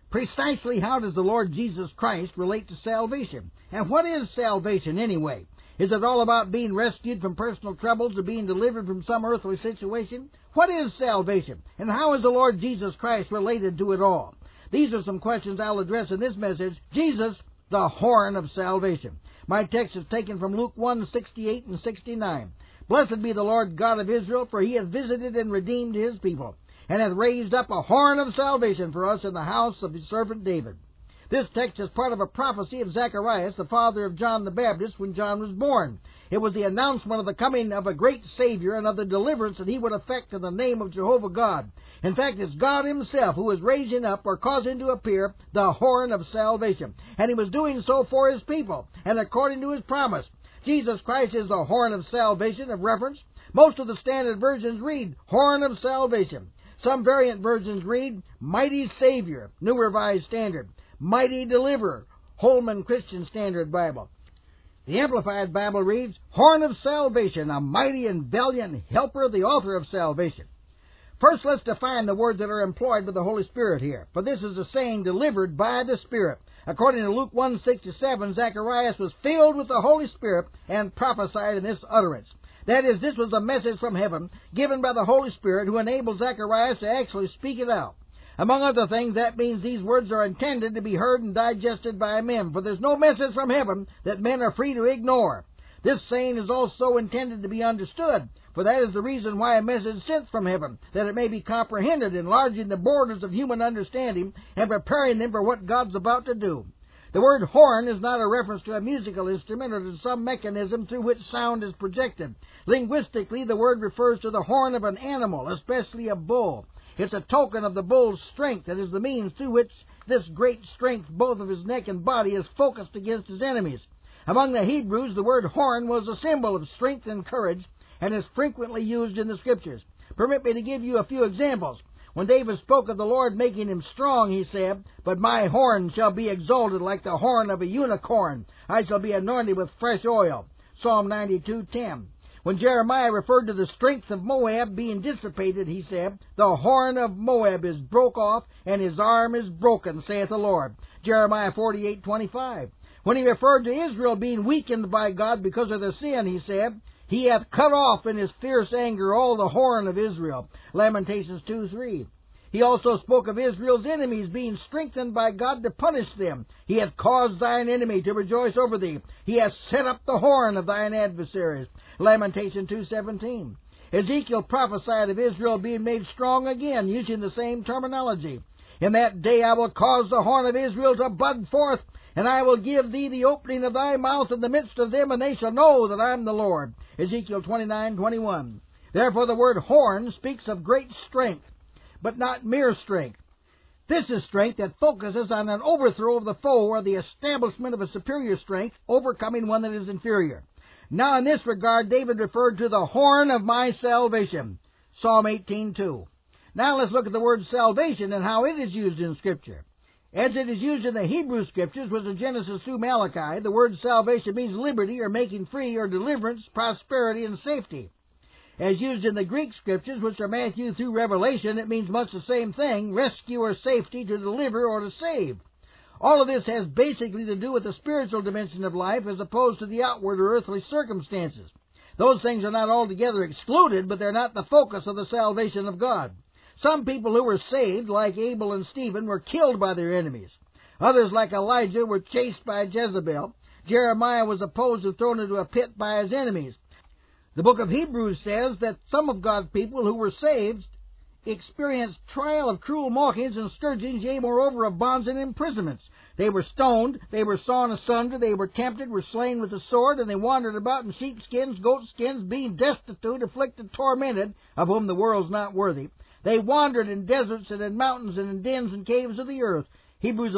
Precisely how does the Lord Jesus Christ relate to salvation? And what is salvation anyway? Is it all about being rescued from personal troubles or being delivered from some earthly situation? What is salvation? And how is the Lord Jesus Christ related to it all? These are some questions I'll address in this message. Jesus, the horn of salvation. My text is taken from Luke 1:68 and 69. Blessed be the Lord God of Israel, for he hath visited and redeemed his people, and hath raised up a horn of salvation for us in the house of his servant David. This text is part of a prophecy of Zacharias, the father of John the Baptist, when John was born. It was the announcement of the coming of a great Savior and of the deliverance that he would effect in the name of Jehovah God. In fact, it's God himself who was raising up or causing to appear the horn of salvation. And he was doing so for his people, and according to his promise. Jesus Christ is the horn of salvation of reference. Most of the standard versions read horn of salvation. Some variant versions read mighty Savior, New Revised Standard. Mighty Deliverer, Holman Christian Standard Bible. The Amplified Bible reads, Horn of Salvation, a mighty and valiant helper, the author of salvation. First, let's define the words that are employed by the Holy Spirit here. For this is a saying delivered by the Spirit. According to Luke 1:67, Zacharias was filled with the Holy Spirit and prophesied in this utterance. That is, this was a message from heaven given by the Holy Spirit who enabled Zacharias to actually speak it out. Among other things, that means these words are intended to be heard and digested by men, for there's no message from heaven that men are free to ignore. This saying is also intended to be understood, for that is the reason why a message is sent from heaven, that it may be comprehended, enlarging the borders of human understanding and preparing them for what God's about to do. The word horn is not a reference to a musical instrument or to some mechanism through which sound is projected. Linguistically, the word refers to the horn of an animal, especially a bull. It's a token of the bull's strength and is the means through which this great strength, both of his neck and body, is focused against his enemies. Among the Hebrews, the word horn was a symbol of strength and courage and is frequently used in the Scriptures. Permit me to give you a few examples. When David spoke of the Lord making him strong, he said, But my horn shall be exalted like the horn of a unicorn. I shall be anointed with fresh oil. Psalm 92:10. When Jeremiah referred to the strength of Moab being dissipated, he said, The horn of Moab is broke off, and his arm is broken, saith the Lord. Jeremiah 48:25. When he referred to Israel being weakened by God because of their sin, he said, He hath cut off in his fierce anger all the horn of Israel. Lamentations 2:3. He also spoke of Israel's enemies being strengthened by God to punish them. He hath caused thine enemy to rejoice over thee. He hath set up the horn of thine adversaries. Lamentation 2:17. Ezekiel prophesied of Israel being made strong again, using the same terminology. In that day I will cause the horn of Israel to bud forth, and I will give thee the opening of thy mouth in the midst of them, and they shall know that I am the Lord. Ezekiel 29:21. Therefore the word horn speaks of great strength, but not mere strength. This is strength that focuses on an overthrow of the foe or the establishment of a superior strength, overcoming one that is inferior. Now in this regard, David referred to the horn of my salvation. Psalm 18:2. Now let's look at the word salvation and how it is used in Scripture. As it is used in the Hebrew Scriptures, which is Genesis through Malachi, the word salvation means liberty or making free or deliverance, prosperity, and safety. As used in the Greek Scriptures, which are Matthew through Revelation, it means much the same thing, rescue or safety, to deliver or to save. All of this has basically to do with the spiritual dimension of life as opposed to the outward or earthly circumstances. Those things are not altogether excluded, but they're not the focus of the salvation of God. Some people who were saved, like Abel and Stephen, were killed by their enemies. Others, like Elijah, were chased by Jezebel. Jeremiah was opposed and thrown into a pit by his enemies. The book of Hebrews says that some of God's people who were saved experienced trial of cruel mockings and scourgings, yea, moreover, of bonds and imprisonments. They were stoned, they were sawn asunder, they were tempted, were slain with the sword, and they wandered about in sheepskins, goatskins, being destitute, afflicted, tormented, of whom the world's not worthy. They wandered in deserts and in mountains and in dens and caves of the earth. Hebrews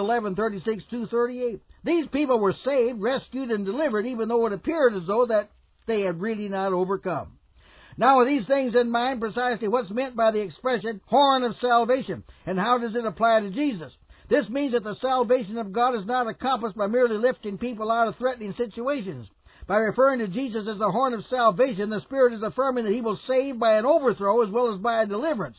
11:36-38. These people were saved, rescued, and delivered, even though it appeared as though that they had really not overcome. Now, with these things in mind, precisely what's meant by the expression horn of salvation, and how does it apply to Jesus? This means that the salvation of God is not accomplished by merely lifting people out of threatening situations. By referring to Jesus as the horn of salvation, the Spirit is affirming that He will save by an overthrow as well as by a deliverance.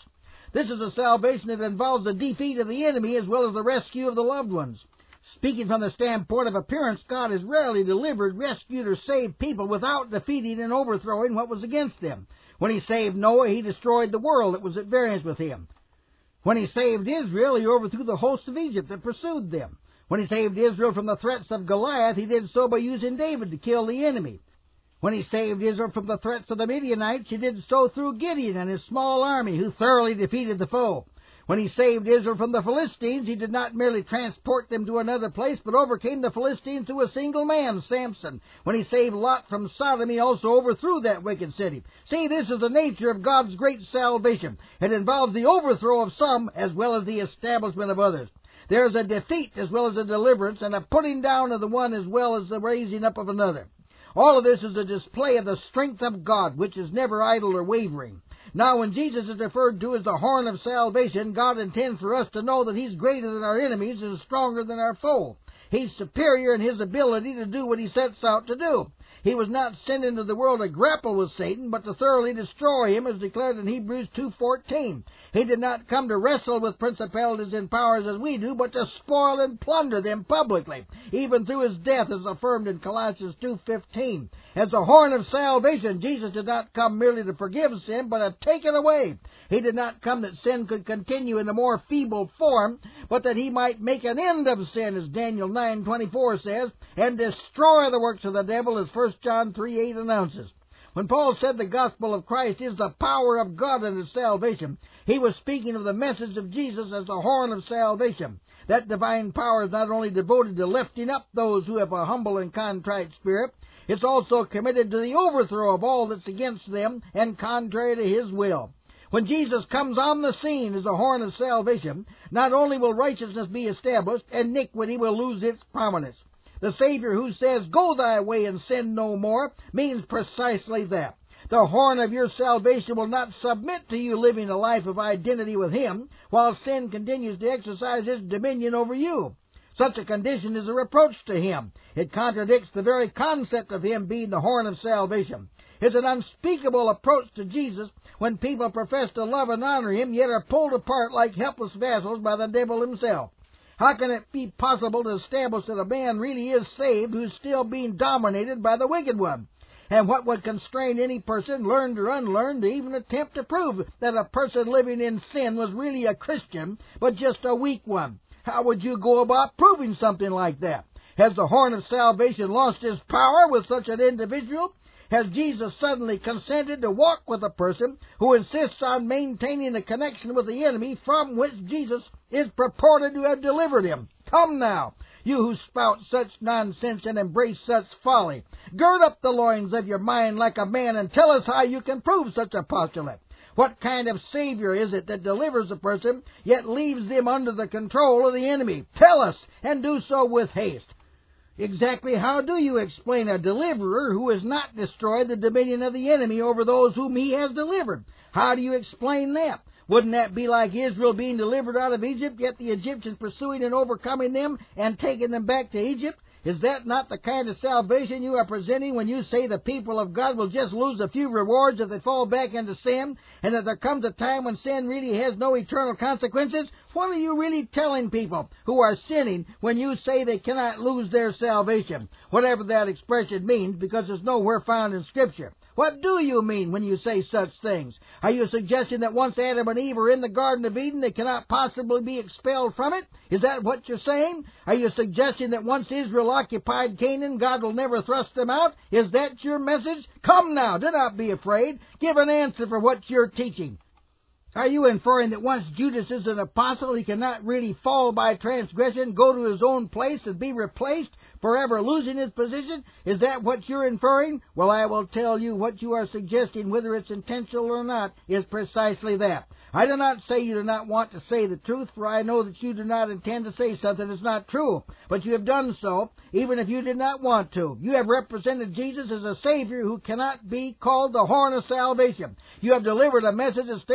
This is a salvation that involves the defeat of the enemy as well as the rescue of the loved ones. Speaking from the standpoint of appearance, God has rarely delivered, rescued, or saved people without defeating and overthrowing what was against them. When He saved Noah, He destroyed the world that was at variance with Him. When He saved Israel, He overthrew the hosts of Egypt that pursued them. When He saved Israel from the threats of Goliath, He did so by using David to kill the enemy. When He saved Israel from the threats of the Midianites, He did so through Gideon and his small army, who thoroughly defeated the foe. When He saved Israel from the Philistines, He did not merely transport them to another place, but overcame the Philistines through a single man, Samson. When He saved Lot from Sodom, He also overthrew that wicked city. See, this is the nature of God's great salvation. It involves the overthrow of some as well as the establishment of others. There is a defeat as well as a deliverance, and a putting down of the one as well as the raising up of another. All of this is a display of the strength of God, which is never idle or wavering. Now, when Jesus is referred to as the horn of salvation, God intends for us to know that He's greater than our enemies and stronger than our foe. He's superior in His ability to do what He sets out to do. He was not sent into the world to grapple with Satan, but to thoroughly destroy him, as declared in Hebrews 2:14. He did not come to wrestle with principalities and powers as we do, but to spoil and plunder them publicly, even through His death, as affirmed in Colossians 2:15. As the horn of salvation, Jesus did not come merely to forgive sin, but to take it away. He did not come that sin could continue in a more feeble form, but that He might make an end of sin, as Daniel 9:24 says, and destroy the works of the devil, as 1 John 3:8 announces. When Paul said the gospel of Christ is the power of God unto salvation, he was speaking of the message of Jesus as the horn of salvation. That divine power is not only devoted to lifting up those who have a humble and contrite spirit, it's also committed to the overthrow of all that's against them and contrary to His will. When Jesus comes on the scene as the horn of salvation, not only will righteousness be established, iniquity will lose its prominence. The Savior who says, "Go thy way and sin no more," means precisely that. The horn of your salvation will not submit to you living a life of identity with Him, while sin continues to exercise its dominion over you. Such a condition is a reproach to Him. It contradicts the very concept of Him being the horn of salvation. It's an unspeakable approach to Jesus when people profess to love and honor Him, yet are pulled apart like helpless vassals by the devil himself. How can it be possible to establish that a man really is saved who's still being dominated by the wicked one? And what would constrain any person, learned or unlearned, to even attempt to prove that a person living in sin was really a Christian, but just a weak one? How would you go about proving something like that? Has the horn of salvation lost its power with such an individual? Has Jesus suddenly consented to walk with a person who insists on maintaining a connection with the enemy from which Jesus is purported to have delivered him? Come now, you who spout such nonsense and embrace such folly. Gird up the loins of your mind like a man and tell us how you can prove such a postulate. What kind of Savior is it that delivers a person, yet leaves them under the control of the enemy? Tell us, and do so with haste. Exactly how do you explain a deliverer who has not destroyed the dominion of the enemy over those whom He has delivered? How do you explain that? Wouldn't that be like Israel being delivered out of Egypt, yet the Egyptians pursuing and overcoming them and taking them back to Egypt? Is that not the kind of salvation you are presenting when you say the people of God will just lose a few rewards if they fall back into sin, and that there comes a time when sin really has no eternal consequences? What are you really telling people who are sinning when you say they cannot lose their salvation? Whatever that expression means, because it's nowhere found in Scripture. What do you mean when you say such things? Are you suggesting that once Adam and Eve are in the Garden of Eden, they cannot possibly be expelled from it? Is that what you're saying? Are you suggesting that once Israel occupied Canaan, God will never thrust them out? Is that your message? Come now, do not be afraid. Give an answer for what you're teaching. Are you inferring that once Judas is an apostle, he cannot really fall by transgression, go to his own place and be replaced, forever losing his position? Is that what you're inferring? Well, I will tell you what you are suggesting, whether it's intentional or not, is precisely that. I do not say you do not want to say the truth, for I know that you do not intend to say something that's not true. But you have done so, even if you did not want to. You have represented Jesus as a Savior who cannot be called the horn of salvation. You have delivered a message that states a person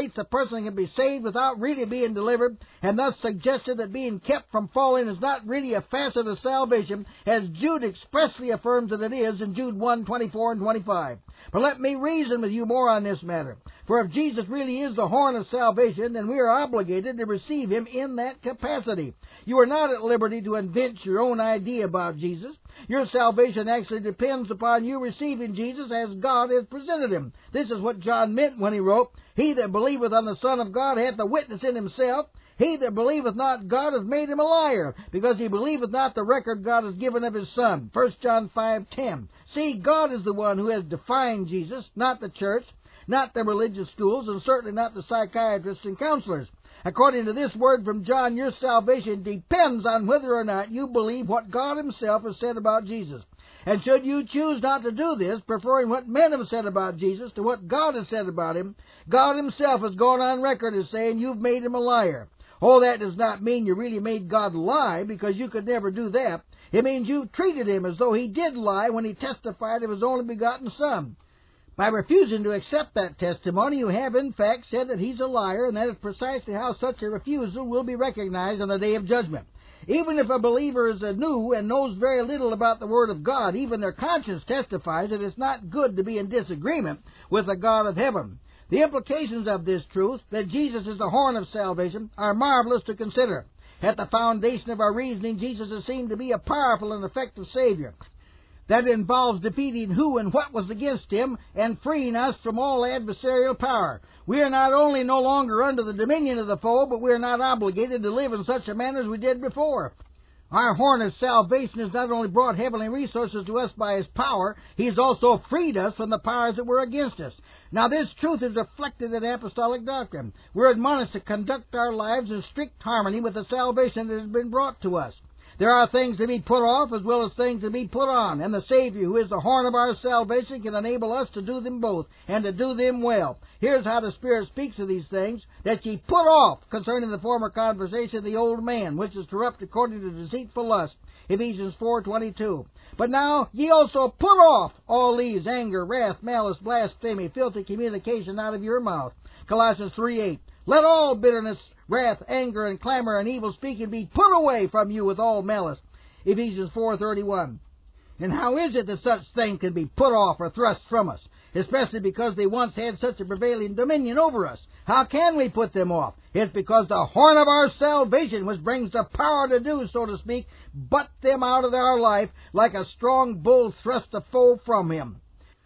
person can be saved without really being delivered, and thus suggested that being kept from falling is not really a facet of salvation, as Jude expressly affirms that it is in Jude 1:24 and 25. But let me reason with you more on this matter. For if Jesus really is the horn of salvation, then we are obligated to receive him in that capacity. You are not at liberty to invent your own idea about Jesus. Your salvation actually depends upon you receiving Jesus as God has presented him. This is what John meant when he wrote, "He that believeth on the Son of God hath a witness in himself. He that believeth not God hath made him a liar, because he believeth not the record God has given of his Son." 1 John 5:10. See, God is the one who has defined Jesus, not the church, not the religious schools, and certainly not the psychiatrists and counselors. According to this word from John, your salvation depends on whether or not you believe what God himself has said about Jesus. And should you choose not to do this, preferring what men have said about Jesus to what God has said about him, God himself has gone on record as saying you've made him a liar. Oh, that does not mean you really made God lie, because you could never do that. It means you treated him as though he did lie when he testified of his only begotten Son. By refusing to accept that testimony, you have in fact said that he's a liar, and that is precisely how such a refusal will be recognized on the day of judgment. Even if a believer is new and knows very little about the Word of God, even their conscience testifies that it's not good to be in disagreement with the God of heaven. The implications of this truth, that Jesus is the horn of salvation, are marvelous to consider. At the foundation of our reasoning, Jesus is seen to be a powerful and effective Savior. That involves defeating who and what was against him and freeing us from all adversarial power. We are not only no longer under the dominion of the foe, but we are not obligated to live in such a manner as we did before. Our horn of salvation has not only brought heavenly resources to us by his power, he has also freed us from the powers that were against us. Now this truth is reflected in apostolic doctrine. We're admonished to conduct our lives in strict harmony with the salvation that has been brought to us. There are things to be put off as well as things to be put on, and the Savior, who is the horn of our salvation, can enable us to do them both, and to do them well. Here's how the Spirit speaks of these things: that ye put off, concerning the former conversation, the old man, which is corrupt according to deceitful lust. Ephesians 4:22. But now ye also put off all these: anger, wrath, malice, blasphemy, filthy communication out of your mouth. Colossians 3:8. Let all bitterness, wrath, anger, and clamor, and evil speaking be put away from you with all malice. Ephesians 4:31. And how is it that such things can be put off or thrust from us, especially because they once had such a prevailing dominion over us? How can we put them off? It's because the horn of our salvation, which brings the power to do, so to speak, butt them out of our life like a strong bull thrusts a foe from him.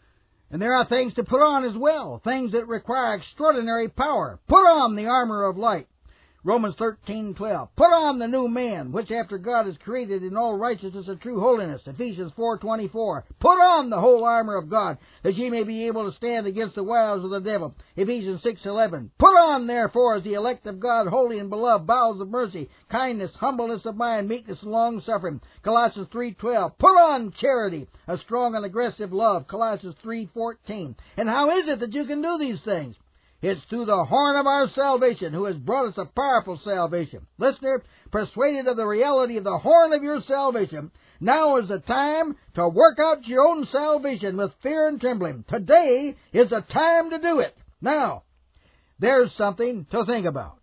And there are things to put on as well, things that require extraordinary power. Put on the armor of light. Romans 13:12. Put on the new man, which after God is created in all righteousness and true holiness. Ephesians 4:24. Put on the whole armor of God, that ye may be able to stand against the wiles of the devil. Ephesians 6:11. Put on, therefore, as the elect of God, holy and beloved, bowels of mercy, kindness, humbleness of mind, meekness, and long-suffering. Colossians 3:12. Put on charity, a strong and aggressive love. Colossians 3:14. And how is it that you can do these things? It's through the horn of our salvation, who has brought us a powerful salvation. Listener, persuaded of the reality of the horn of your salvation, now is the time to work out your own salvation with fear and trembling. Today is the time to do it. Now, there's something to think about.